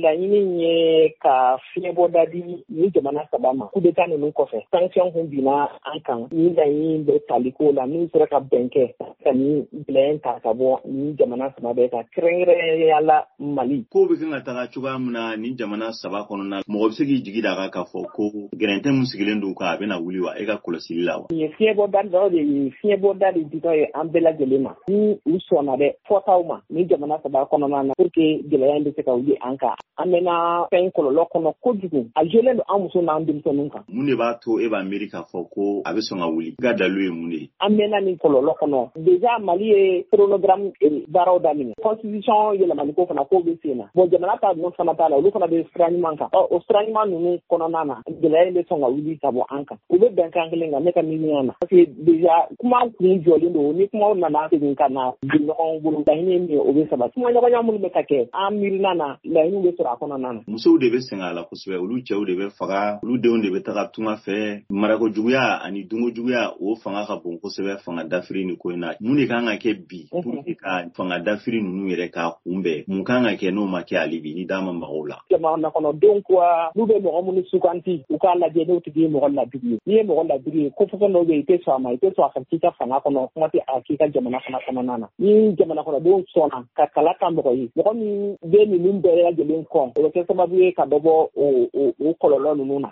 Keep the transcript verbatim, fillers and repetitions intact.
laɲini ye ka fiɲɛbɔ dadi ni jamana saba ma coup d'état ninnu kɔfɛ sanction kun binna an kan ni laɲini bɛ taliko la n'u sera ka bɛn kɛ ka ni gɛlɛya ta ka bɔ ni jamana saba bɛɛ ka kɛrɛnkɛrɛnnenya la Mali. Ko bɛ kan ka taga cogoya min na ni jamana saba kɔnɔna mɔgɔ bɛ se k'i jigi da k'a fɔ ko gɛrɛntɛ mun sigilen don ka a bɛna wuli wa e ka kɔlɔsili la wa. Nin ye fiɲɛbɔ da dɔ de ye fiɲɛbɔ da de ditɔ ye an bɛɛ lajɛlen ma ni u sɔnna dɛ fɔtaw ma ni jamana saba kɔnɔna na pour que gɛlɛya in bɛ se ka wuli an kan an bɛna fɛn kɔlɔlɔ kɔnɔ kojugu a jɛlen don an muso n'an denmisɛnninw kan. Mun de b'a to e b'a miiri k'a fɔ ko a bɛ sɔn ka wuli i ka dalilu ye mun de ye. An bɛna nin kɔlɔlɔ kɔnɔ déjà Mali ye chronogramme baaraw daminɛ constitution yɛlɛmani ko fana k'o bɛ sen na bon jamana ta ninnu fana t'a la olu fana bɛ sira ɲuman kan ɔ o sira ɲuman ninnu kɔnɔna na gɛlɛya in bɛ sɔn ka wuli ka bɔ an kan u bɛ bɛnkan kelen kan ne ka miiriya na parce que déjà kuma kun jɔlen don ni kumaw nana segin ka na bin ɲɔgɔn bolo laɲini min ye o bɛ sabati kuma ɲɔgɔnya minnu bɛ ka kɛ an miirina na laɲiniw bɛ sɔrɔ a kɔnɔna na. Musow de bɛ sɛgɛn a la kosɛbɛ olu cɛw de bɛ faga olu denw de bɛ taga tunga fɛ marakojuguya ani dunkojuguya o fanga ka bon kosɛbɛ fanga dafiri ni ko in na mun de kan ka kɛ bi pour que ka fanga dafiri ninnu yɛrɛ k'a kunbɛn mun kan ka kɛ n'o ma kɛ hali bi ni d'a ma magaw la. Jamana kɔnɔdenw ko n'u bɛ mɔgɔ minnu suganti u k'a lajɛ n'u tigi ye mɔgɔ ladiri ye n'i ye mɔgɔ ladiri ye ko fɛn dɔw bɛ i tɛ sɔn a ma i tɛ sɔn a ka k'i ka fanga kɔnɔ kuma tɛ a k'i ka jamana fana kɔnɔna na ni jamana kɔnɔdenw sɔnna ka kala ta mɔgɔ ye mɔgɔ min bɛ ninnu bɛɛ lajɛlen kɔn o bɛ kɛ sababu ye ka dɔ bɔ o o kɔlɔlɔ ninnu na.